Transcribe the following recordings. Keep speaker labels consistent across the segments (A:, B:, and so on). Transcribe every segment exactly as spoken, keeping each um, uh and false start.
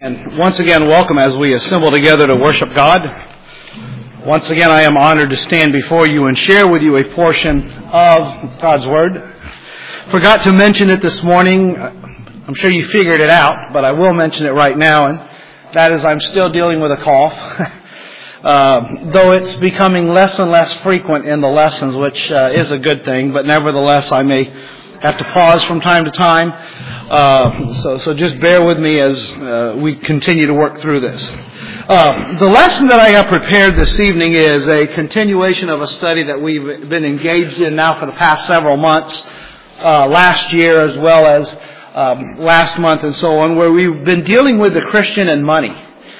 A: And once again, welcome as we assemble together to worship God. Once again, I am honored to stand before you and share with you a portion of God's Word. Forgot to mention it this morning. I'm sure you figured it out, but I will mention it right now, and that is I'm still dealing with a cough. uh, though it's becoming less and less frequent in the lessons, which uh, is a good thing, but nevertheless I may have to pause from time to time. Uh, so, so just bear with me as uh, we continue to work through this. Uh, the lesson that I have prepared this evening is a continuation of a study that we've been engaged in now for the past several months, uh, last year as well as um, last month and so on, where we've been dealing with the Christian and money.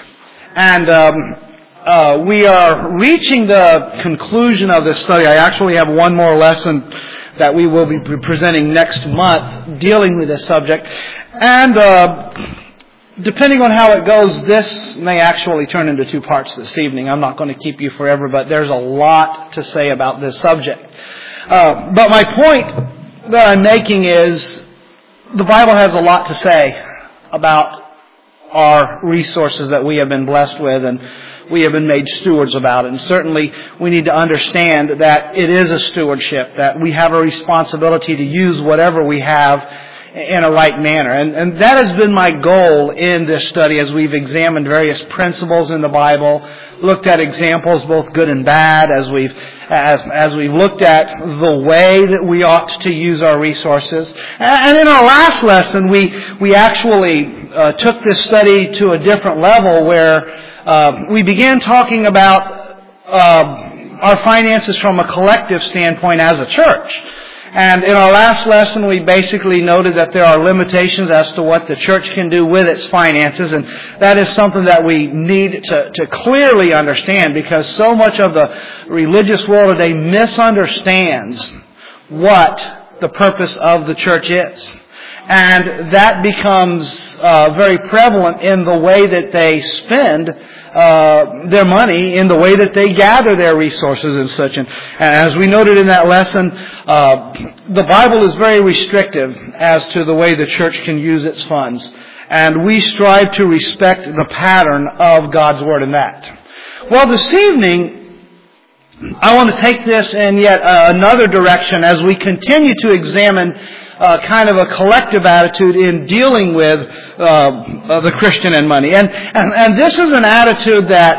A: And um, uh, we are reaching the conclusion of this study. I actually have one more lesson that we will be presenting next month dealing with this subject. And uh, depending on how it goes, this may actually turn into two parts this evening. I'm not going to keep you forever, but there's a lot to say about this subject. Uh, but my point that I'm making is the Bible has a lot to say about our resources that we have been blessed with and we have been made stewards about. And certainly we need to understand that it is a stewardship, that we have a responsibility to use whatever we have in a right manner. And, and that has been my goal in this study as we've examined various principles in the Bible, looked at examples both good and bad, as we've as, as we've looked at the way that we ought to use our resources. And in our last lesson, we we actually uh, took this study to a different level where uh, we began talking about uh, our finances from a collective standpoint as a church. And in our last lesson, we basically noted that there are limitations as to what the church can do with its finances, and that is something that we need to, to clearly understand, because so much of the religious world today misunderstands what the purpose of the church is. And that becomes uh, very prevalent in the way that they spend Uh, their money, in the way that they gather their resources and such. And, and as we noted in that lesson, uh, the Bible is very restrictive as to the way the church can use its funds. And we strive to respect the pattern of God's Word in that. Well, this evening, I want to take this in yet uh, another direction as we continue to examine Uh, kind of a collective attitude in dealing with uh, uh, the Christian and money. And, and and this is an attitude that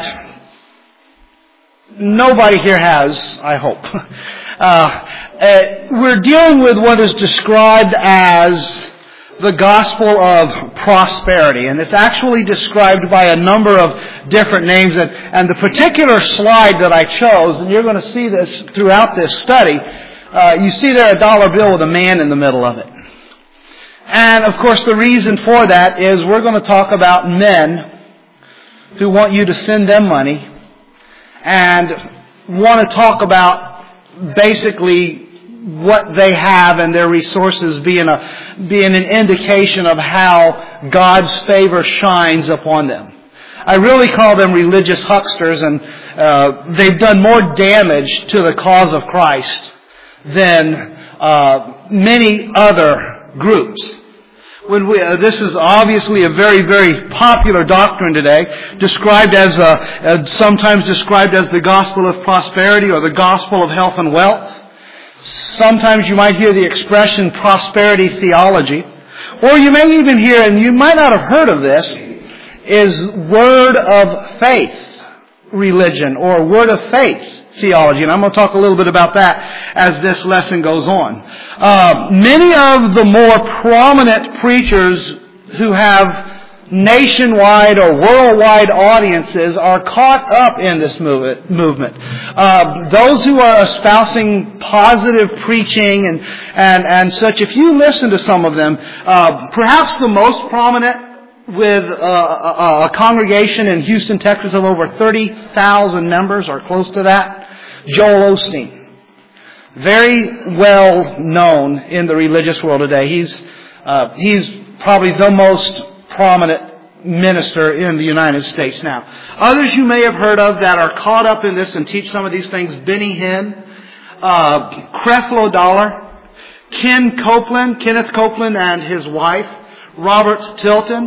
A: nobody here has, I hope. Uh, uh, we're dealing with what is described as the gospel of prosperity. And it's actually described by a number of different names. And, and the particular slide that I chose, and you're going to see this throughout this study, Uh, you see there a dollar bill with a man in the middle of it. And, of course, the reason for that is we're going to talk about men who want you to send them money and want to talk about basically what they have and their resources being, a, being an indication of how God's favor shines upon them. I really call them religious hucksters, and uh, they've done more damage to the cause of Christ than uh, many other groups. When we, uh, this is obviously a very, very popular doctrine today, described as uh, uh, sometimes described as the gospel of prosperity or the gospel of health and wealth. Sometimes you might hear the expression prosperity theology, or you may even hear, and you might not have heard of this, is word of faith religion or word of faith theology. And I'm going to talk a little bit about that as this lesson goes on. Uh, many of the more prominent preachers who have nationwide or worldwide audiences are caught up in this movement. Uh, those who are espousing positive preaching and, and, and such, if you listen to some of them, uh, perhaps the most prominent with uh, a, a congregation in Houston, Texas of over thirty thousand members or close to that, Joel Osteen. Very well known in the religious world today. He's uh, he's probably the most prominent minister in the United States now. Others you may have heard of that are caught up in this and teach some of these things: Benny Hinn, uh, Creflo Dollar, Ken Copeland, Kenneth Copeland and his wife, Robert Tilton,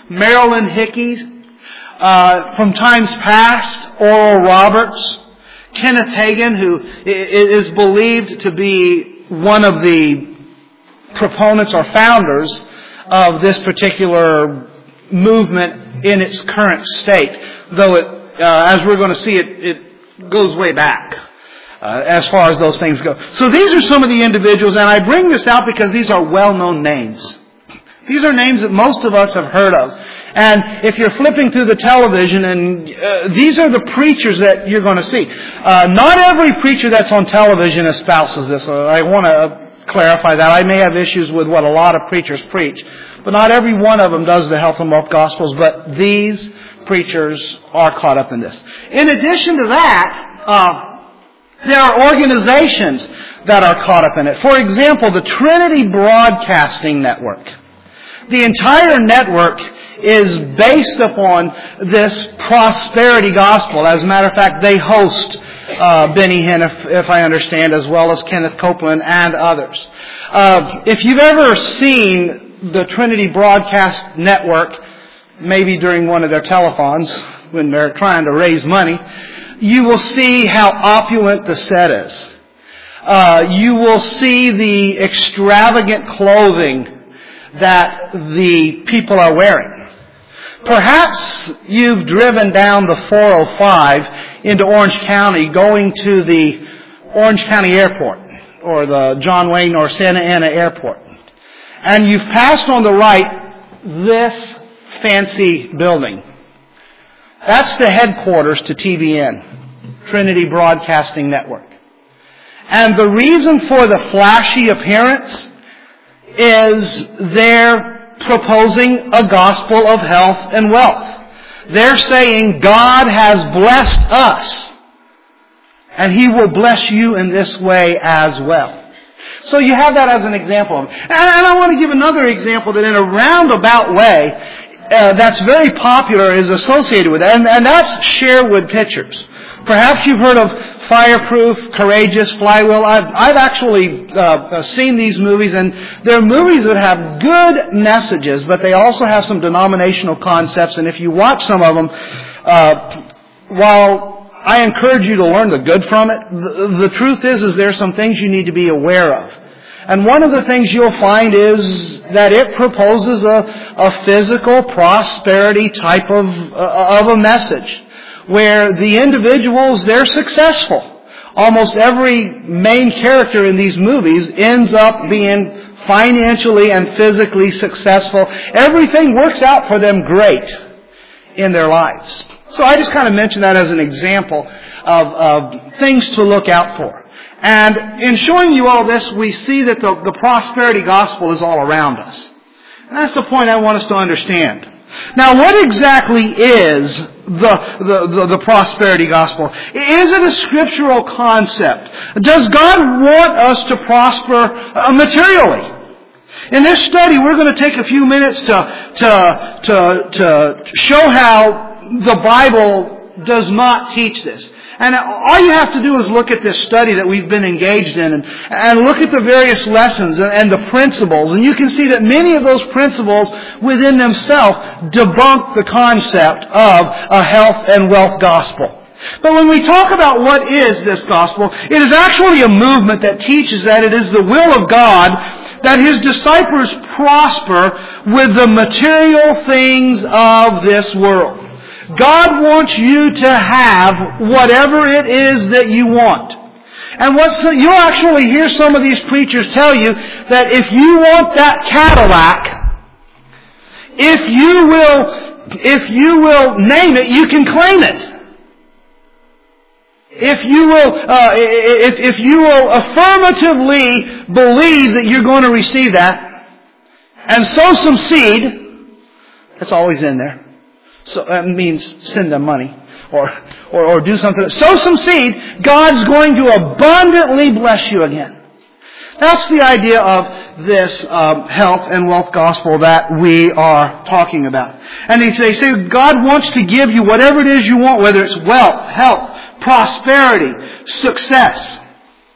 A: Marilyn Hickey, uh, from times past, Oral Roberts, Kenneth Hagin, who is believed to be one of the proponents or founders of this particular movement in its current state, though it, uh, as we're going to see, it, it goes way back uh, as far as those things go. So these are some of the individuals, and I bring this out because these are well-known names. These are names that most of us have heard of. And if you're flipping through the television, and uh, these are the preachers that you're going to see. Uh, not every preacher that's on television espouses this. Uh, I want to clarify that. I may have issues with what a lot of preachers preach, but not every one of them does the health and wealth gospels, but these preachers are caught up in this. In addition to that, uh, there are organizations that are caught up in it. For example, the Trinity Broadcasting Network. The entire network is based upon this prosperity gospel. As a matter of fact, they host uh, Benny Hinn, if, if I understand, as well as Kenneth Copeland and others. Uh, if you've ever seen the Trinity Broadcast Network, maybe during one of their telethons when they're trying to raise money, you will see how opulent the set is. Uh, you will see the extravagant clothing that the people are wearing. Perhaps you've driven down the four oh five into Orange County going to the Orange County Airport or the John Wayne or Santa Ana Airport. And you've passed on the right this fancy building. That's the headquarters to T B N, Trinity Broadcasting Network. And the reason for the flashy appearance is they're proposing a gospel of health and wealth. They're saying God has blessed us, and He will bless you in this way as well. So you have that as an example. And I want to give another example that in a roundabout way, uh, that's very popular, is associated with that, and, and that's Sherwood Pictures. Perhaps you've heard of Fireproof, Courageous, Flywheel. I've, I've actually uh, seen these movies, and they're movies that have good messages, but they also have some denominational concepts. And if you watch some of them, uh, while I encourage you to learn the good from it, the, the truth is, is there's some things you need to be aware of. And one of the things you'll find is that it proposes a, a physical prosperity type of, uh, of a message, where the individuals, they're successful. Almost every main character in these movies ends up being financially and physically successful. Everything works out for them great in their lives. So I just kind of mentioned that as an example of, of things to look out for. And in showing you all this, we see that the, the prosperity gospel is all around us. And that's the point I want us to understand. Now, what exactly is the, the, the, the prosperity gospel? Is it a scriptural concept? Does God want us to prosper uh, materially? In this study, we're going to take a few minutes to, to, to, to show how the Bible does not teach this. And all you have to do is look at this study that we've been engaged in and, and look at the various lessons and, and the principles. And you can see that many of those principles within themselves debunk the concept of a health and wealth gospel. But when we talk about what is this gospel, it is actually a movement that teaches that it is the will of God that His disciples prosper with the material things of this world. God wants you to have whatever it is that you want. And what's the, you'll actually hear some of these preachers tell you that if you want that Cadillac, if you will, if you will name it, you can claim it. If you will, uh, if, if you will affirmatively believe that you're going to receive that, and sow some seed, that's always in there. So that means send them money or, or, or do something. Sow some seed, God's going to abundantly bless you again. That's the idea of this um, health and wealth gospel that we are talking about. And they say, say God wants to give you whatever it is you want, whether it's wealth, health, prosperity, success.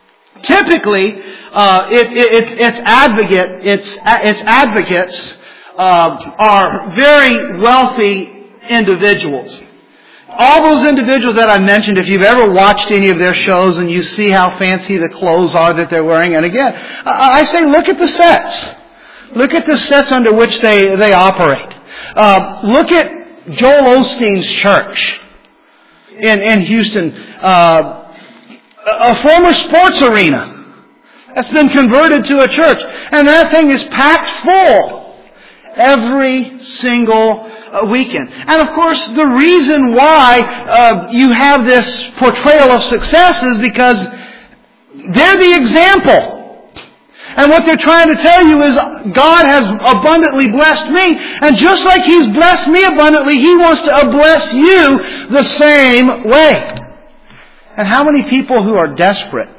A: Typically, uh, it, it, it's, it's advocate, it's, it's advocates uh, are very wealthy individuals. All those individuals that I mentioned, if you've ever watched any of their shows and you see how fancy the clothes are that they're wearing, and again, I say look at the sets. Look at the sets under which they, they operate. Uh, look at Joel Osteen's church in, in Houston, uh, a former sports arena that's been converted to a church. And that thing is packed full every single uh, weekend. And of course, the reason why uh, you have this portrayal of success is because they're the example. And what they're trying to tell you is God has abundantly blessed me. And just like He's blessed me abundantly, He wants to bless you the same way. And how many people who are desperate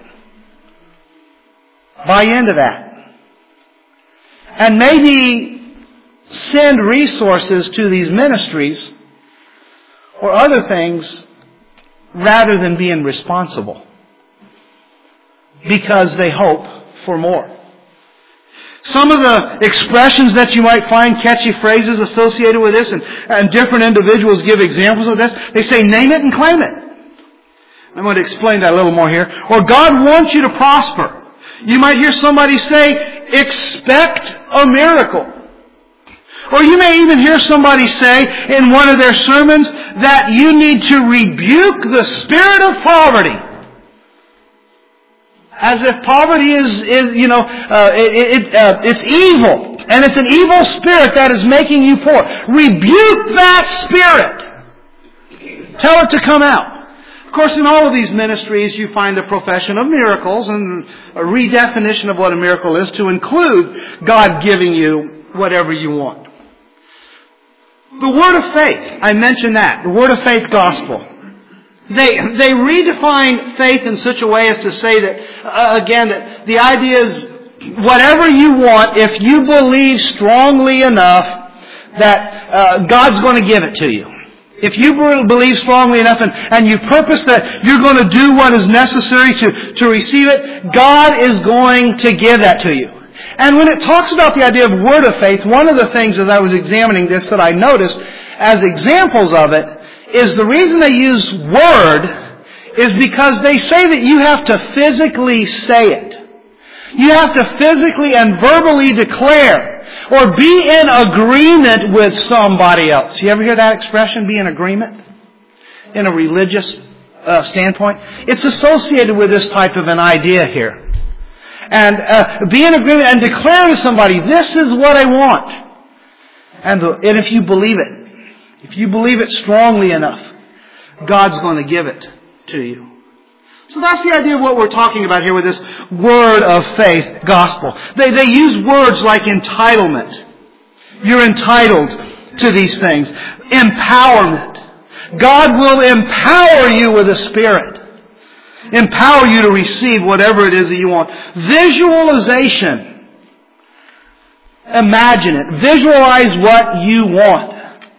A: buy into that? And maybe send resources to these ministries or other things rather than being responsible. Because they hope for more. Some of the expressions that you might find, catchy phrases associated with this, and, and different individuals give examples of this. They say, name it and claim it. I'm going to explain that a little more here. Or God wants you to prosper. You might hear somebody say, expect a miracle. Or you may even hear somebody say in one of their sermons that you need to rebuke the spirit of poverty. As if poverty is, is you know, uh, it, it, uh, it's evil. And it's an evil spirit that is making you poor. Rebuke that spirit. Tell it to come out. Of course, in all of these ministries, you find the profession of miracles and a redefinition of what a miracle is to include God giving you whatever you want. The Word of Faith, I mentioned that. The Word of Faith gospel. They they redefine faith in such a way as to say that, uh, again, that the idea is whatever you want, if you believe strongly enough that uh, God's going to give it to you. If you believe strongly enough and, and you purpose that you're going to do what is necessary to, to receive it, God is going to give that to you. And when it talks about the idea of word of faith, one of the things as I was examining this that I noticed as examples of it is the reason they use word is because they say that you have to physically say it. You have to physically and verbally declare or be in agreement with somebody else. You ever hear that expression, be in agreement? In a religious uh, standpoint? It's associated with this type of an idea here. And uh, be in agreement and declare to somebody, this is what I want. And, the, and if you believe it, if you believe it strongly enough, God's going to give it to you. So that's the idea of what we're talking about here with this word of faith gospel. They, they use words like entitlement. You're entitled to these things. Empowerment. God will empower you with a spirit. Empower you to receive whatever it is that you want. Visualization. Imagine it. Visualize what you want.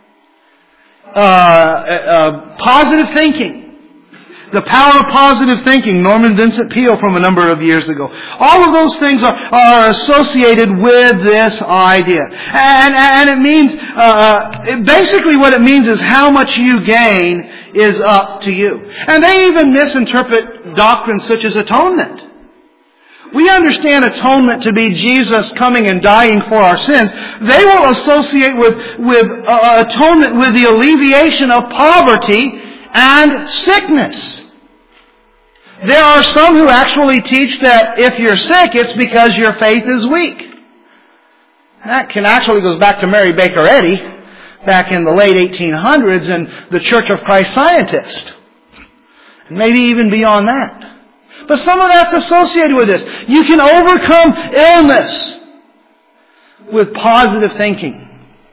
A: Uh, uh, positive thinking. The power of positive thinking. Norman Vincent Peale from a number of years ago. All of those things are, are associated with this idea. And, and it means, uh, it, basically what it means is how much you gain is up to you. And they even misinterpret doctrines such as atonement. We understand atonement to be Jesus coming and dying for our sins. They will associate with, with uh, atonement with the alleviation of poverty and sickness. There are some who actually teach that if you're sick, it's because your faith is weak. That can actually goes back to Mary Baker Eddy back in the late eighteen hundreds and the Church of Christ Scientist. And maybe even beyond that. But some of that's associated with this. You can overcome illness with positive thinking.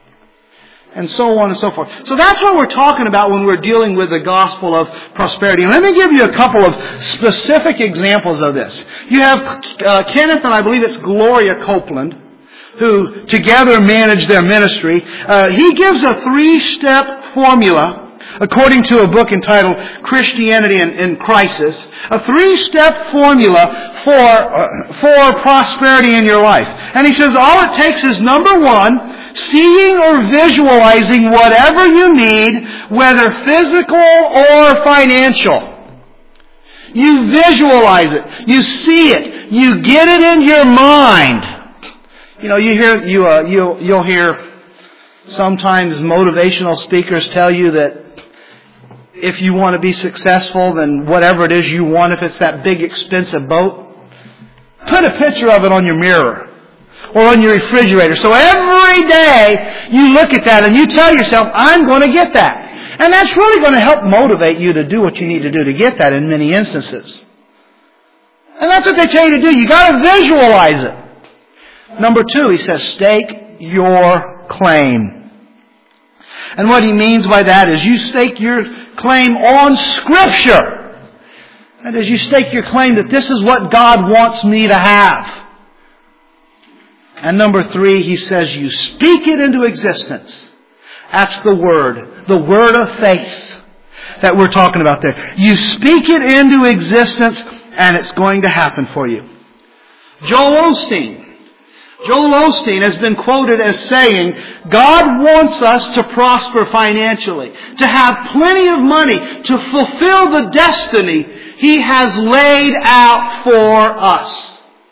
A: And so on and so forth. So that's what we're talking about when we're dealing with the gospel of prosperity. And let me give you a couple of specific examples of this. You have uh, Kenneth and I believe it's Gloria Copeland, who together manage their ministry. Uh, he gives a three-step formula according to a book entitled Christianity in, in Crisis, a three-step formula for, uh, for prosperity in your life. And he says all it takes is, number one, seeing or visualizing whatever you need, whether physical or financial. You visualize it. You see it. You get it in your mind. You know, you hear, you, uh, you'll, you'll hear sometimes motivational speakers tell you that if you want to be successful, then whatever it is you want, if it's that big expensive boat, put a picture of it on your mirror or on your refrigerator. So every day you look at that and you tell yourself, I'm going to get that. And that's really going to help motivate you to do what you need to do to get that in many instances. And that's what they tell you to do. You got to visualize it. Number two, he says, stake your claim. And what he means by that is you stake your claim on Scripture. That is, you stake your claim that this is what God wants me to have. And number three, he says you speak it into existence. That's the word, the word of faith that we're talking about there. You speak it into existence and it's going to happen for you. Joel Osteen. Joel Osteen has been quoted as saying, God wants us to prosper financially, to have plenty of money, to fulfill the destiny He has laid out for us.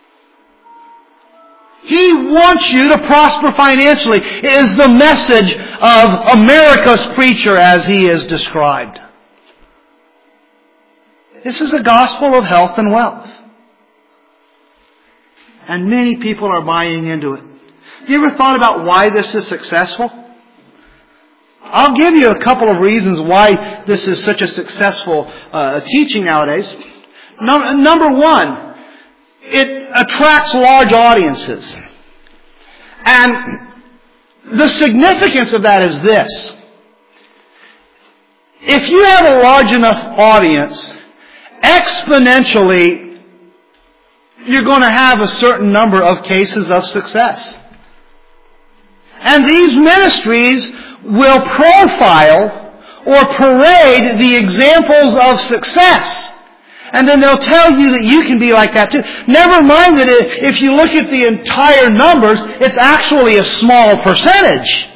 A: He wants you to prosper financially. It is the message of America's preacher as he is described. This is a gospel of health and wealth. And many people are buying into it. Have you ever thought about why this is successful? I'll give you a couple of reasons why this is such a successful uh, teaching nowadays. Number, number one, it attracts large audiences. And the significance of that is this. If you have a large enough audience, exponentially, you're going to have a certain number of cases of success. And these ministries will profile or parade the examples of success. And then they'll tell you that you can be like that too. Never mind that if you look at the entire numbers, it's actually a small percentage.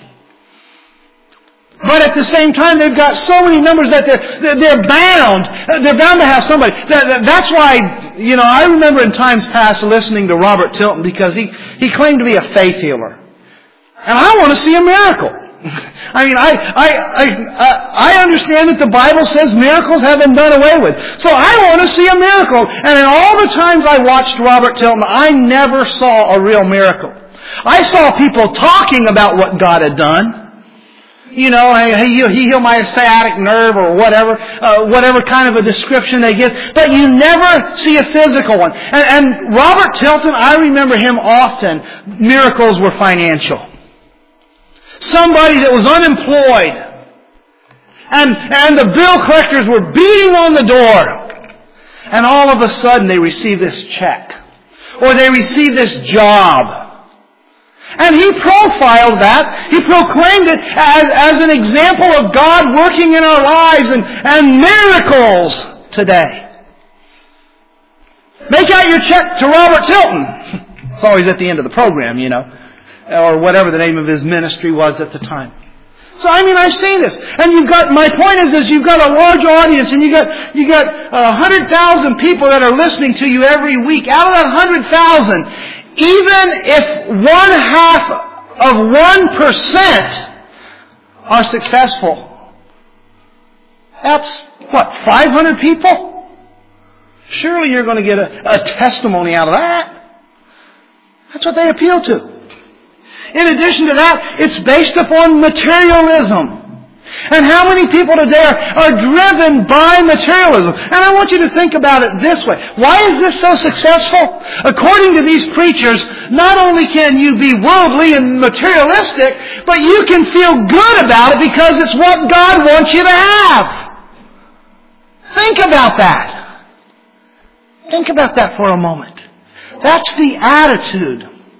A: But at the same time, they've got so many numbers that they're they're bound. They're bound to have somebody. That's why, you know, I remember in times past listening to Robert Tilton because he, he claimed to be a faith healer. And I want to see a miracle. I mean, I, I, I, I understand that the Bible says miracles have been done away with. So I want to see a miracle. And in all the times I watched Robert Tilton, I never saw a real miracle. I saw people talking about what God had done. You know, he, he healed my sciatic nerve or whatever, uh, whatever kind of a description they give. But you never see a physical one. And, and Robert Tilton, I remember him often, miracles were financial. Somebody that was unemployed. And, and the bill collectors were beating on the door. And all of a sudden they received this check. Or they received this job. And he profiled that. He proclaimed it as, as an example of God working in our lives and, and miracles today. Make out your check to Robert Tilton. It's always at the end of the program, you know. Or whatever the name of his ministry was at the time. So I mean, I've seen this. And you've got, my point is, is you've got a large audience and you got, you got a hundred thousand people that are listening to you every week. Out of that hundred thousand, even if one half of one percent are successful, that's what, five hundred people? Surely you're going to get a, a testimony out of that. That's what they appeal to. In addition to that, it's based upon materialism. And how many people today are, are driven by materialism? And I want you to think about it this way. Why is this so successful? According to these preachers, not only can you be worldly and materialistic, but you can feel good about it because it's what God wants you to have. Think about that. Think about that for a moment. That's the attitude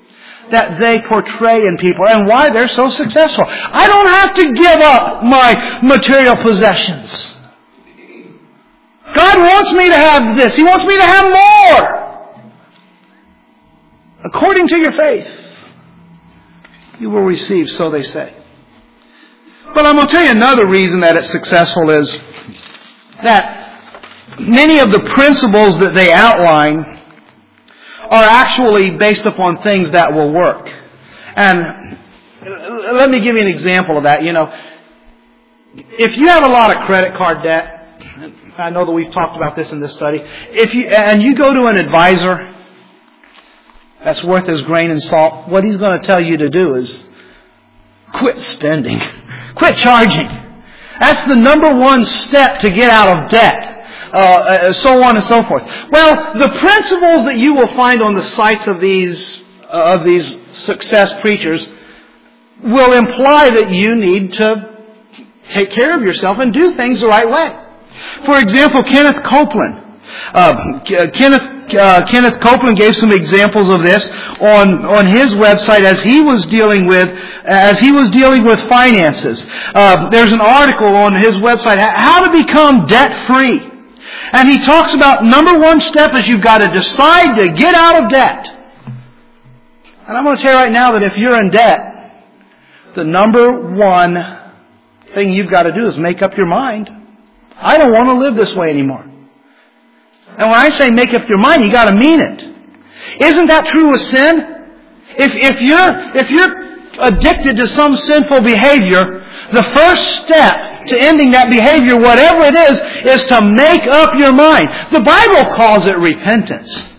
A: that they portray in people and why they're so successful. I don't have to give up my material possessions. God wants me to have this. He wants me to have more. According to your faith, you will receive, so they say. But I'm going to tell you another reason that it's successful is that many of the principles that they outline are actually based upon things that will work. And let me give you an example of that. You know, if you have a lot of credit card debt, I know that we've talked about this in this study, if you and you go to an advisor that's worth his grain and salt, what he's going to tell you to do is quit spending. Quit charging. That's the number one step to get out of debt. Uh, so on and so forth. Well, the principles that you will find on the sites of these uh, of these success preachers will imply that you need to take care of yourself and do things the right way. For example, Kenneth Copeland. Uh, Kenneth uh, Kenneth Copeland gave some examples of this on on his website as he was dealing with as he was dealing with finances. Uh, there's an article on his website, How to Become Debt Free. And he talks about number one step is you've got to decide to get out of debt. And I'm going to tell you right now that if you're in debt, the number one thing you've got to do is make up your mind. I don't want to live this way anymore. And when I say make up your mind, you got to mean it. Isn't that true with sin? If if you're if you're addicted to some sinful behavior, the first step to ending that behavior, whatever it is, is to make up your mind. The Bible calls it repentance.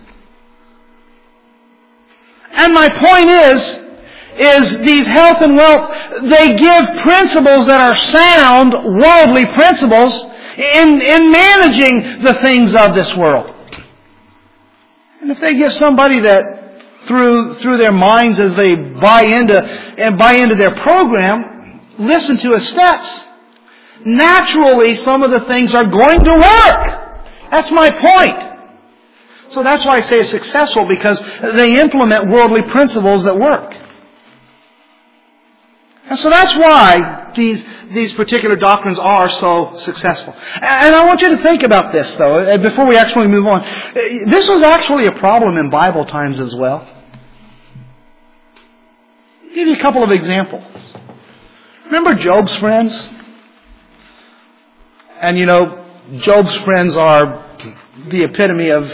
A: And my point is, is these health and wealth, they give principles that are sound, worldly principles in, in managing the things of this world. And if they give somebody that through through their minds as they buy into and buy into their program, listen to his steps, naturally some of the things are going to work. That's my point. So that's why I say it's successful, because they implement worldly principles that work. And so that's why these these particular doctrines are so successful. And I want you to think about this, though, before we actually move on. This was actually a problem in Bible times as well. I'll give you a couple of examples. Remember Job's friends? And you know, Job's friends are the epitome of,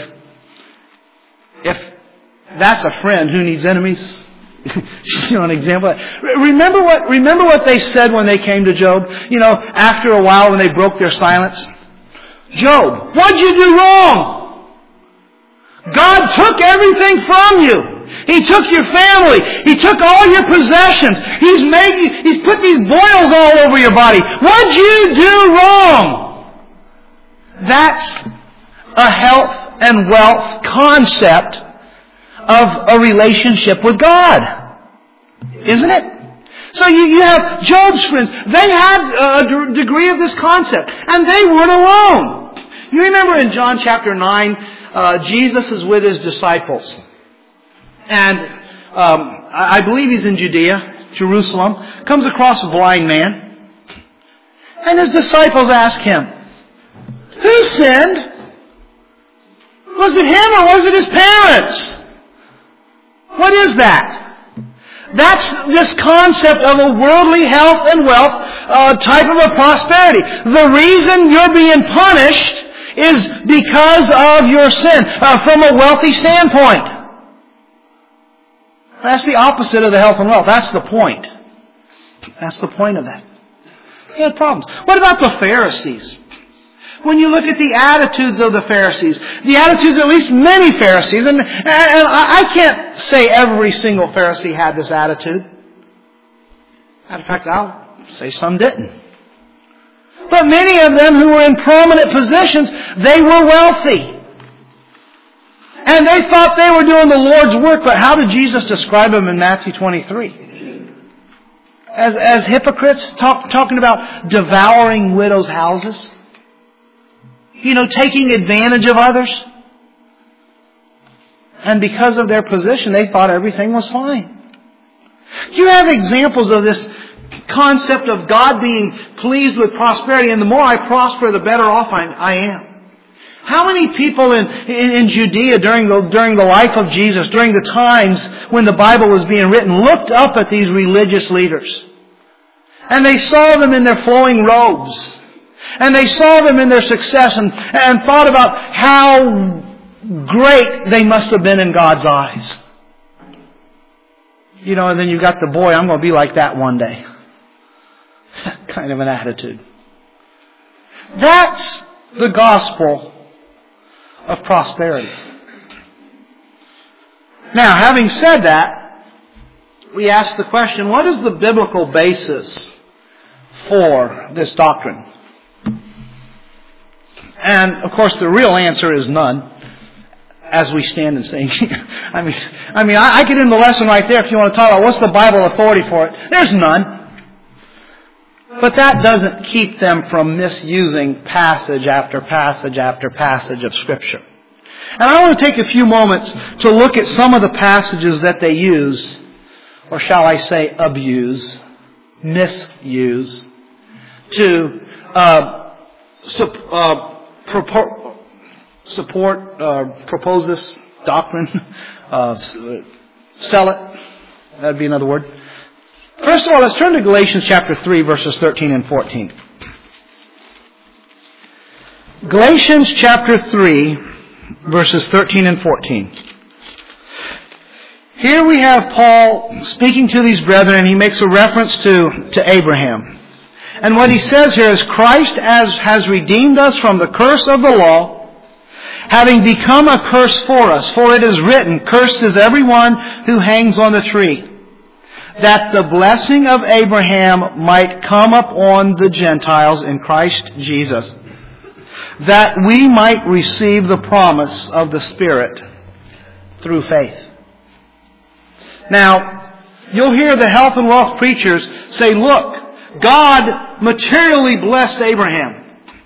A: if that's a friend, who needs enemies? You know, an example. Remember what, remember what they said when they came to Job? You know, after a while when they broke their silence? Job, what'd you do wrong? God took everything from you. He took your family. He took all your possessions. He's made you, He's put these boils all over your body. What'd you do wrong? That's a health and wealth concept of a relationship with God. Isn't it? So you, you have Job's friends. They had a d- degree of this concept. And they weren't alone. You remember in John chapter nine, uh, Jesus is with his disciples. And um, I believe he's in Judea, Jerusalem. Comes across a blind man. And his disciples ask him, who sinned? Was it him or was it his parents? What is that? That's this concept of a worldly health and wealth uh, type of a prosperity. The reason you're being punished is because of your sin, uh, from a wealthy standpoint. That's the opposite of the health and wealth. That's the point. That's the point of that. They had problems. What about the Pharisees? When you look at the attitudes of the Pharisees, the attitudes of at least many Pharisees, and, and I can't say every single Pharisee had this attitude. In fact, I'll say some didn't. But many of them who were in prominent positions, they were wealthy. And they thought they were doing the Lord's work, but how did Jesus describe them in Matthew twenty-three? As, as hypocrites, talk, talking about devouring widows' houses. You know, taking advantage of others. And because of their position, they thought everything was fine. You have examples of this concept of God being pleased with prosperity, and the more I prosper, the better off I, I am. How many people in, in, in Judea during the, during the life of Jesus, during the times when the Bible was being written, looked up at these religious leaders? And they saw them in their flowing robes. And they saw them in their success and, and thought about how great they must have been in God's eyes. You know, and then you got the boy, I'm going to be like that one day. Kind of an attitude. That's the gospel of prosperity. Now, having said that, we ask the question, what is the biblical basis for this doctrine? And, of course, the real answer is none, as we stand and sing. I mean, I mean, I, I could end the lesson right there if you want to talk about what's the Bible authority for it. There's none. But that doesn't keep them from misusing passage after passage after passage of Scripture. And I want to take a few moments to look at some of the passages that they use, or shall I say abuse, misuse, to uh, sup, uh, propor- support, uh, propose this doctrine, uh, sell it. That'd be another word. First of all, let's turn to Galatians chapter three, verses thirteen and fourteen. Galatians chapter three, verses thirteen and fourteen. Here we have Paul speaking to these brethren, and he makes a reference to, to Abraham. And what he says here is, Christ as has redeemed us from the curse of the law, having become a curse for us. For it is written, cursed is everyone who hangs on the tree, that the blessing of Abraham might come upon the Gentiles in Christ Jesus, that we might receive the promise of the Spirit through faith. Now, you'll hear the health and wealth preachers say, look, God materially blessed Abraham.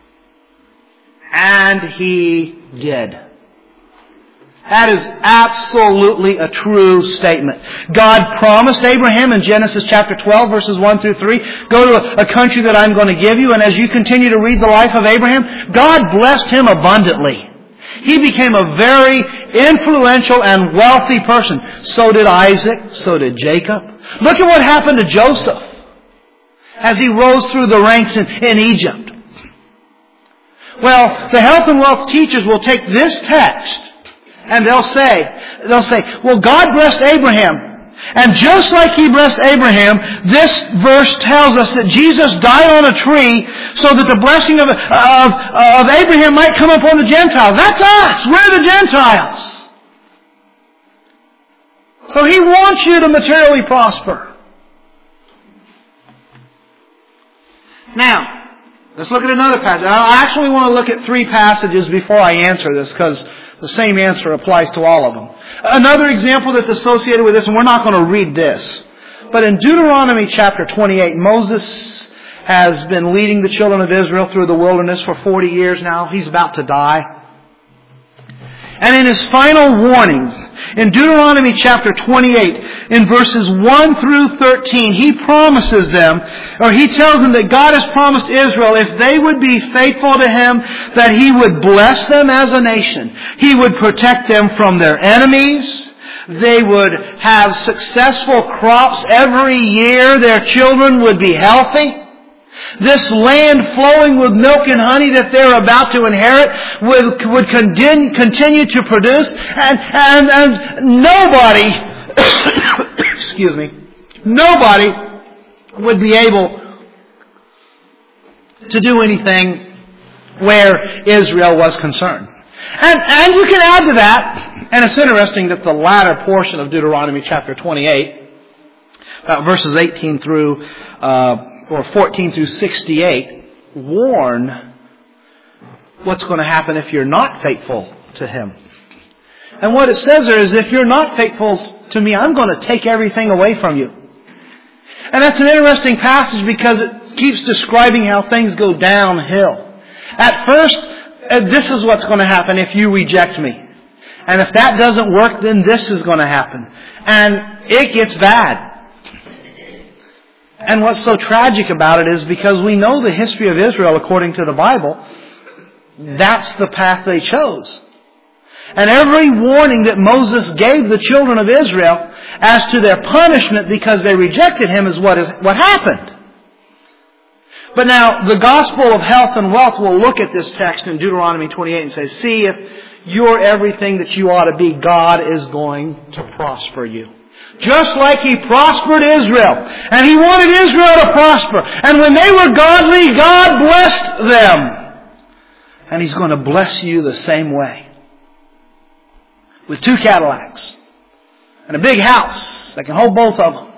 A: And He did. That is absolutely a true statement. God promised Abraham in Genesis chapter twelve, verses one through three, go to a, a country that I'm going to give you. And as you continue to read the life of Abraham, God blessed him abundantly. He became a very influential and wealthy person. So did Isaac. So did Jacob. Look at what happened to Joseph as he rose through the ranks in, in Egypt. Well, the health and wealth teachers will take this text and they'll say, they'll say, well, God blessed Abraham. And just like He blessed Abraham, this verse tells us that Jesus died on a tree so that the blessing of, of, of Abraham might come upon the Gentiles. That's us. We're the Gentiles. So He wants you to materially prosper. Now, let's look at another passage. I actually want to look at three passages before I answer this, because the same answer applies to all of them. Another example that's associated with this, and we're not going to read this, but in Deuteronomy chapter twenty-eight, Moses has been leading the children of Israel through the wilderness for forty years now. He's about to die. And in his final warnings, in Deuteronomy chapter twenty-eight, in verses one through thirteen, he promises them, or he tells them that God has promised Israel, if they would be faithful to Him, that He would bless them as a nation. He would protect them from their enemies. They would have successful crops every year. Their children would be healthy. This land flowing with milk and honey that they're about to inherit would, would continue to produce, and, and, and nobody, excuse me, nobody would be able to do anything where Israel was concerned. And, and you can add to that, and it's interesting that the latter portion of Deuteronomy chapter twenty-eight, about verses eighteen through uh, or fourteen through sixty-eight, warn what's going to happen if you're not faithful to Him. And what it says there is, if you're not faithful to me, I'm going to take everything away from you. And that's an interesting passage because it keeps describing how things go downhill. At first, this is what's going to happen if you reject me. And if that doesn't work, then this is going to happen. And it gets bad. And what's so tragic about it is because we know the history of Israel according to the Bible, that's the path they chose. And every warning that Moses gave the children of Israel as to their punishment because they rejected Him is what is what happened. But now, the gospel of health and wealth will look at this text in Deuteronomy twenty-eight and say, see, if you're everything that you ought to be, God is going to prosper you. Just like He prospered Israel. And He wanted Israel to prosper. And when they were godly, God blessed them. And He's going to bless you the same way. With two Cadillacs. And a big house that can hold both of them.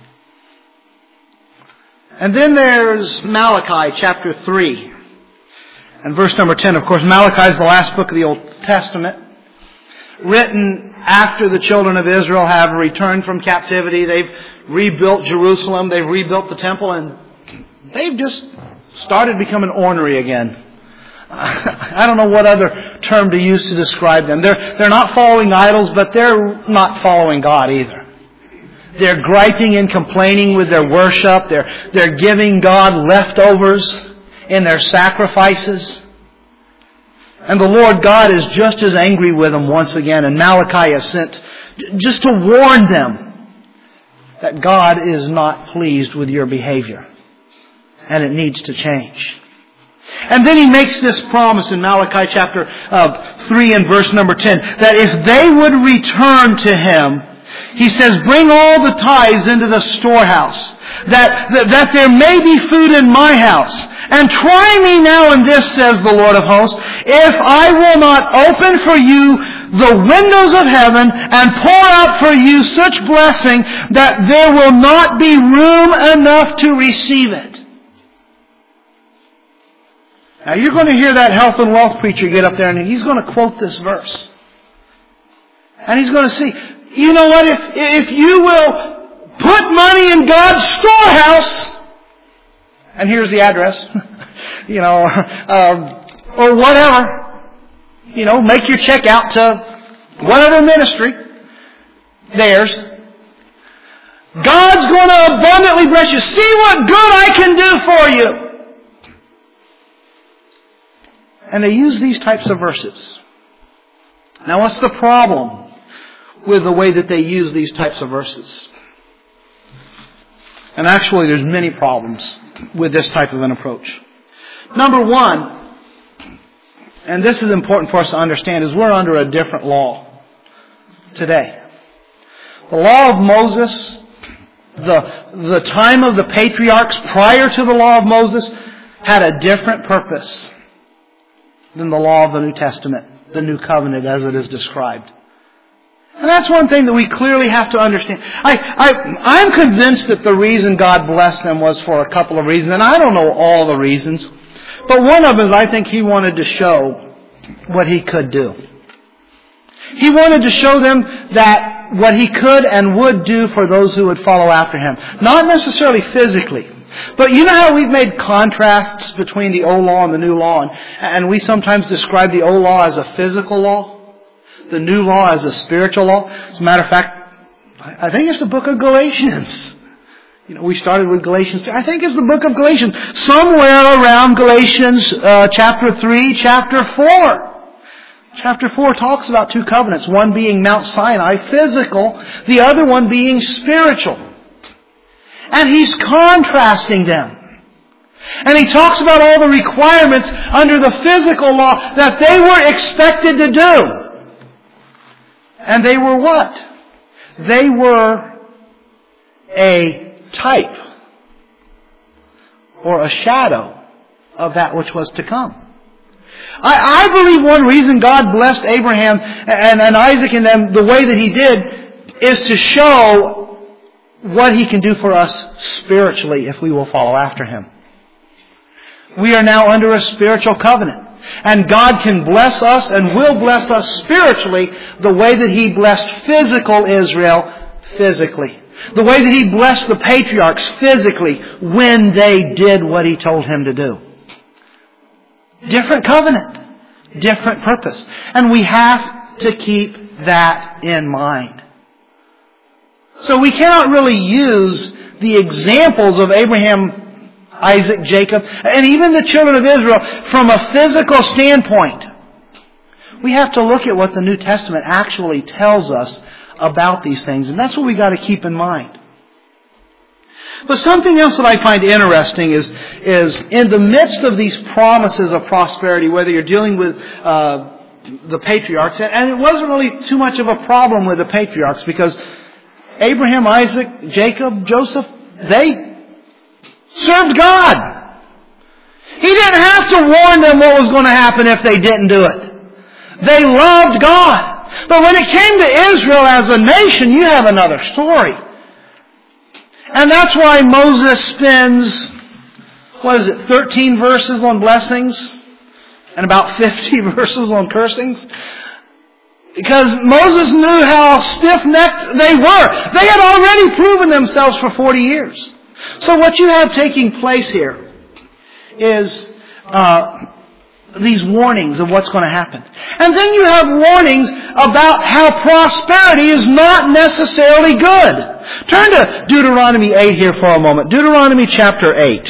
A: And then there's Malachi chapter three. And verse number ten. Of course, Malachi is the last book of the Old Testament. Written after the children of Israel have returned from captivity. They've rebuilt Jerusalem. They've rebuilt the temple. And they've just started becoming ornery again. I don't know what other term to use to describe them. They're, they're not following idols, but they're not following God either. They're griping and complaining with their worship. They're, they're giving God leftovers in their sacrifices. And the Lord God is just as angry with them once again. And Malachi is sent just to warn them that God is not pleased with your behavior. And it needs to change. And then he makes this promise in Malachi chapter uh, three and verse number ten, that if they would return to Him, He says, bring all the tithes into the storehouse, that, that, that there may be food in my house. And try me now in this, says the Lord of hosts, if I will not open for you the windows of heaven and pour out for you such blessing that there will not be room enough to receive it. Now you're going to hear that health and wealth preacher get up there and he's going to quote this verse. And he's going to see, you know what, if, if you will put money in God's storehouse, and here's the address, you know, uh, or whatever, you know, make your check out to whatever ministry, theirs. God's going to abundantly bless you. See what good I can do for you. And they use these types of verses. Now what's the problem with the way that they use these types of verses? And actually there's many problems with this type of an approach. Number one, and this is important for us to understand, is we're under a different law today. The law of Moses, the, the time of the patriarchs prior to the law of Moses, had a different purpose than the law of the New Testament, the New Covenant as it is described. And that's one thing that we clearly have to understand. I, I, I'm convinced that the reason God blessed them was for a couple of reasons, and I don't know all the reasons, but one of them is I think He wanted to show what He could do. He wanted to show them that what He could and would do for those who would follow after Him. Not necessarily physically. But you know how we've made contrasts between the old law and the new law, and, and we sometimes describe the old law as a physical law, the new law as a spiritual law. As a matter of fact, I think it's the book of Galatians. You know, we started with Galatians. I think it's the book of Galatians. Somewhere around Galatians uh, chapter three, chapter four. Chapter four talks about two covenants, one being Mount Sinai, physical, the other one being spiritual. And He's contrasting them. And He talks about all the requirements under the physical law that they were expected to do. And they were what? They were a type or a shadow of that which was to come. I, I believe one reason God blessed Abraham and, and Isaac and them the way that He did is to show what He can do for us spiritually if we will follow after Him. We are now under a spiritual covenant. And God can bless us and will bless us spiritually the way that He blessed physical Israel physically. The way that He blessed the patriarchs physically when they did what He told Him to do. Different covenant. Different purpose. And we have to keep that in mind. So we cannot really use the examples of Abraham, Isaac, Jacob, and even the children of Israel from a physical standpoint. We have to look at what the New Testament actually tells us about these things, and that's what we got to keep in mind. But something else that I find interesting is, is in the midst of these promises of prosperity, whether you're dealing with uh, the patriarchs, and it wasn't really too much of a problem with the patriarchs because Abraham, Isaac, Jacob, Joseph, they served God. He didn't have to warn them what was going to happen if they didn't do it. They loved God. But when it came to Israel as a nation, you have another story. And that's why Moses spends, what is it, thirteen verses on blessings and about fifty verses on cursings? Because Moses knew how stiff-necked they were. They had already proven themselves for forty years. So what you have taking place here is uh, these warnings of what's going to happen. And then you have warnings about how prosperity is not necessarily good. Turn to Deuteronomy eight here for a moment. Deuteronomy chapter eight.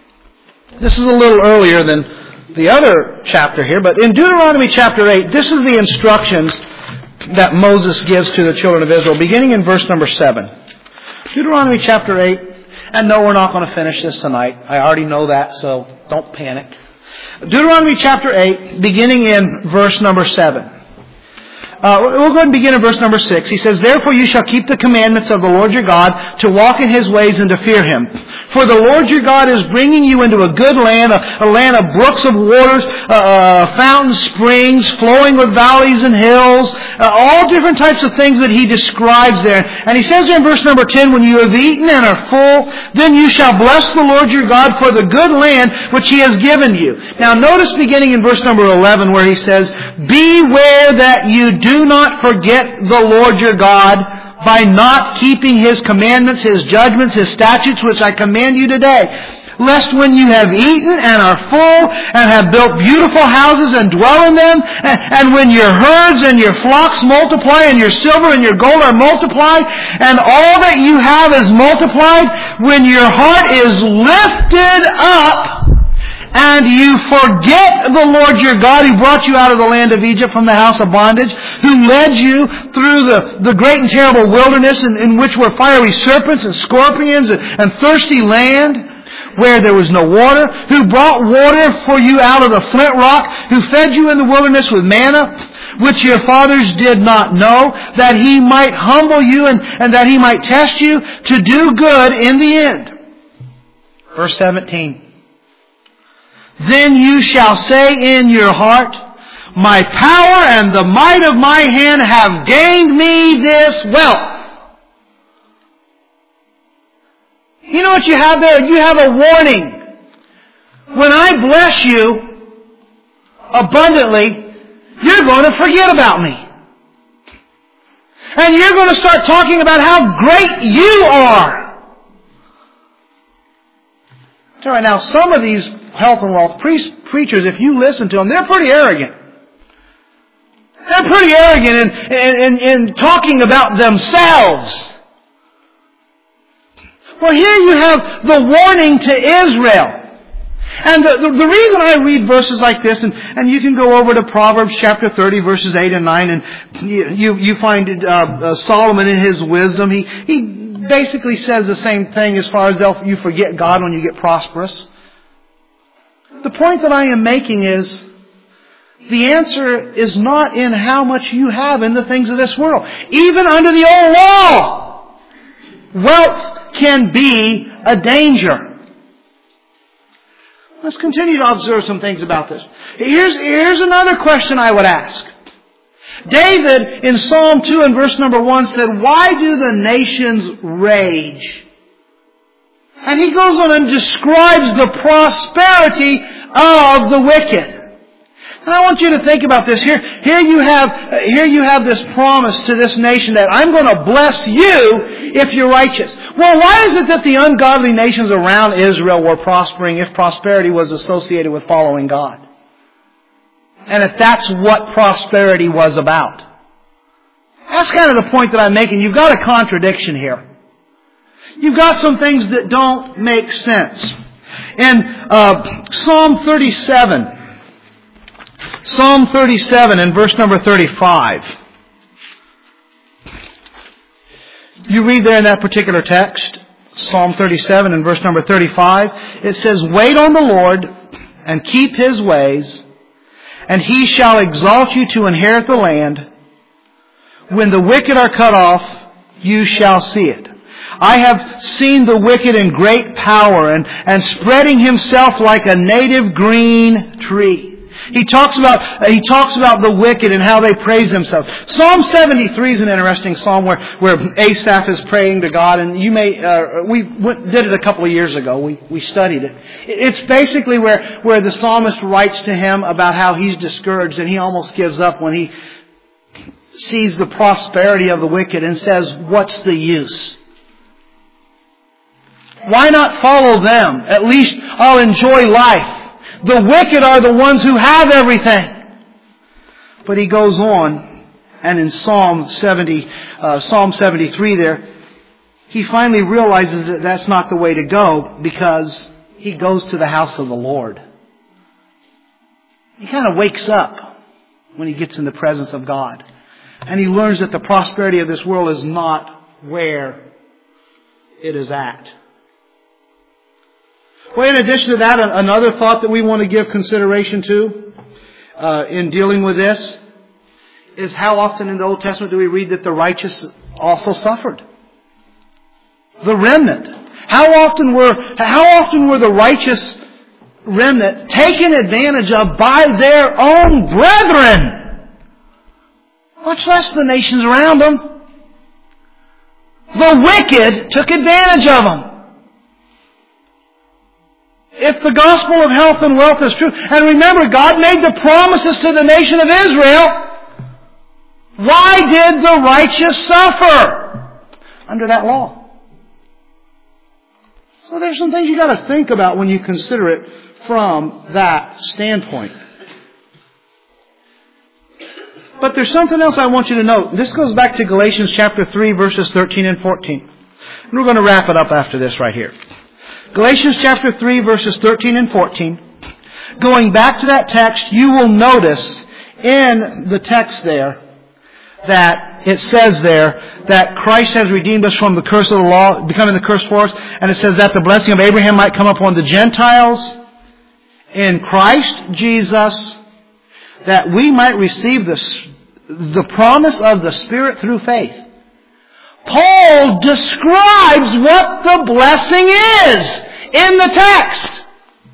A: This is a little earlier than the other chapter here, but in Deuteronomy chapter eight, this is the instructions that Moses gives to the children of Israel, beginning in verse number seven. Deuteronomy chapter eight, and no, we're not going to finish this tonight. I already know that, so don't panic. Deuteronomy chapter eight, beginning in verse number seven. Uh, we'll go ahead and begin in verse number six. He says, "Therefore you shall keep the commandments of the Lord your God, to walk in His ways and to fear Him. For the Lord your God is bringing you into a good land, a, a land of brooks of waters, uh, uh, fountains, springs, flowing with valleys and hills," uh, all different types of things that He describes there. And He says there in verse number ten, "When you have eaten and are full, then you shall bless the Lord your God for the good land which He has given you." Now notice beginning in verse number eleven where He says, "Beware that you do Do not forget the Lord your God by not keeping His commandments, His judgments, His statutes, which I command you today. Lest when you have eaten and are full and have built beautiful houses and dwell in them, and when your herds and your flocks multiply and your silver and your gold are multiplied, and all that you have is multiplied, when your heart is lifted up, and you forget the Lord your God who brought you out of the land of Egypt from the house of bondage, who led you through the, the great and terrible wilderness in, in which were fiery serpents and scorpions and, and thirsty land where there was no water, who brought water for you out of the flint rock, who fed you in the wilderness with manna, which your fathers did not know, that He might humble you and, and that He might test you to do good in the end." Verse seventeen. "Then you shall say in your heart, my power and the might of my hand have gained me this wealth." You know what you have there? You have a warning. When I bless you abundantly, you're going to forget about me. And you're going to start talking about how great you are. Right now, some of these health and wealth pre- preachers, if you listen to them, they're pretty arrogant. They're pretty arrogant in, in, in, in talking about themselves. Well, here you have the warning to Israel. And the, the, the reason I read verses like this, and, and you can go over to Proverbs chapter thirty, verses eight and nine, and you, you, you find uh, uh, Solomon in his wisdom. He, he basically says the same thing as far as you forget God when you get prosperous. The point that I am making is the answer is not in how much you have in the things of this world. Even under the old law, wealth can be a danger. Let's continue to observe some things about this. Here's, here's another question I would ask. David in Psalm two and verse number one said, "Why do the nations rage?" And he goes on and describes the prosperity of the wicked. And I want you to think about this. Here, here you have, here you have this promise to this nation that I'm going to bless you if you're righteous. Well, why is it that the ungodly nations around Israel were prospering if prosperity was associated with following God? And if that's what prosperity was about. That's kind of the point that I'm making. You've got a contradiction here. you've got some things that don't make sense. In uh, Psalm thirty-seven, Psalm thirty-seven and verse number thirty-five, you read there in that particular text, Psalm thirty-seven and verse number thirty-five, it says, "Wait on the Lord and keep His ways, and He shall exalt you to inherit the land. When the wicked are cut off, you shall see it. I have seen the wicked in great power and, and spreading himself like a native green tree." He talks about uh, he talks about the wicked and how they praise themselves. Psalm seventy-three is an interesting psalm where, where Asaph is praying to God, and you may uh, we went, did it a couple of years ago. We we studied it. It's basically where where the psalmist writes to him about how he's discouraged and he almost gives up when he sees the prosperity of the wicked and says, "What's the use? Why not follow them? At least I'll enjoy life. The wicked are the ones who have everything." But he goes on, and in Psalm seventy, uh, Psalm seventy-three there, he finally realizes that that's not the way to go, because he goes to the house of the Lord. He kind of wakes up when he gets in the presence of God. And he learns that the prosperity of this world is not where it is at. Well, in addition to that, another thought that we want to give consideration to uh, in dealing with this is how often in the Old Testament do we read that the righteous also suffered? The remnant. How often were how often were the righteous remnant taken advantage of by their own brethren? Much less the nations around them. The wicked took advantage of them. If the gospel of health and wealth is true, and remember, God made the promises to the nation of Israel, why did the righteous suffer under that law? So there's some things you got to think about when you consider it from that standpoint. But there's something else I want you to note. This goes back to Galatians chapter three, verses thirteen and fourteen. And we're going to wrap it up after this right here. Galatians chapter three, verses thirteen and fourteen. Going back to that text, you will notice in the text there that it says there that Christ has redeemed us from the curse of the law, becoming the curse for us. And it says that the blessing of Abraham might come upon the Gentiles in Christ Jesus, that we might receive the, the promise of the Spirit through faith. Paul describes what the blessing is in the text.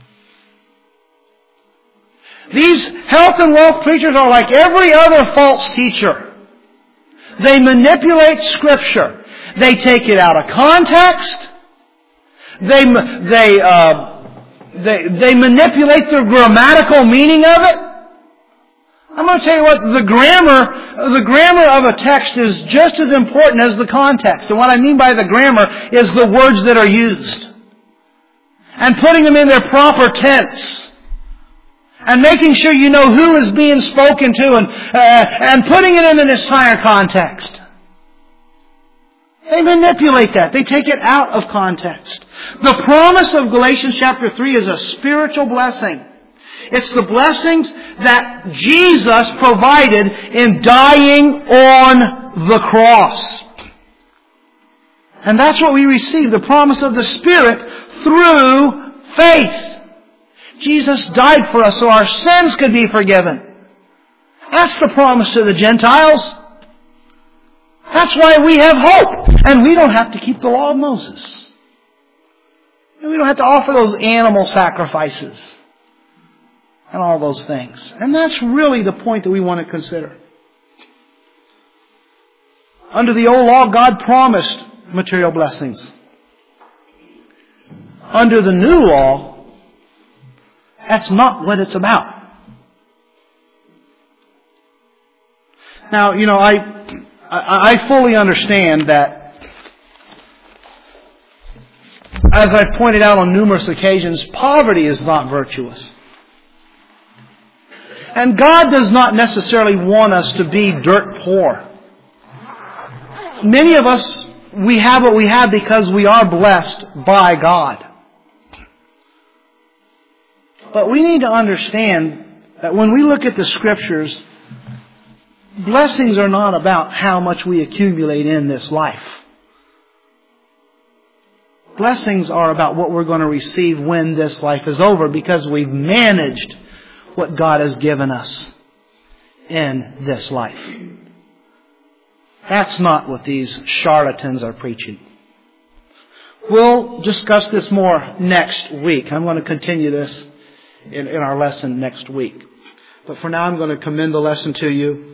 A: These health and wealth preachers are like every other false teacher. They manipulate Scripture. They take it out of context. They they uh, they they manipulate the grammatical meaning of it. I'm going to tell you what, the grammar, the grammar of a text is just as important as the context. And what I mean by the grammar is the words that are used. And putting them in their proper tense. And making sure you know who is being spoken to, and, uh, and putting it in an entire context. They manipulate that. They take it out of context. The promise of Galatians chapter three is a spiritual blessing. It's the blessings that Jesus provided in dying on the cross. And that's what we receive, the promise of the Spirit through faith. Jesus died for us so our sins could be forgiven. That's the promise to the Gentiles. That's why we have hope. And we don't have to keep the law of Moses. And we don't have to offer those animal sacrifices. And all those things. And that's really the point that we want to consider. Under the old law, God promised material blessings. Under the new law, that's not what it's about. Now, you know, I, I, I fully understand that, as I've pointed out on numerous occasions, poverty is not virtuous. And God does not necessarily want us to be dirt poor. Many of us we have what we have because we are blessed by God. But we need to understand that when we look at the Scriptures, blessings are not about how much we accumulate in this life. Blessings are about what we're going to receive when this life is over, because we've managed what God has given us in this life. That's not what these charlatans are preaching. We'll discuss this more next week. I'm going to continue this in, in our lesson next week. But for now, I'm going to commend the lesson to you.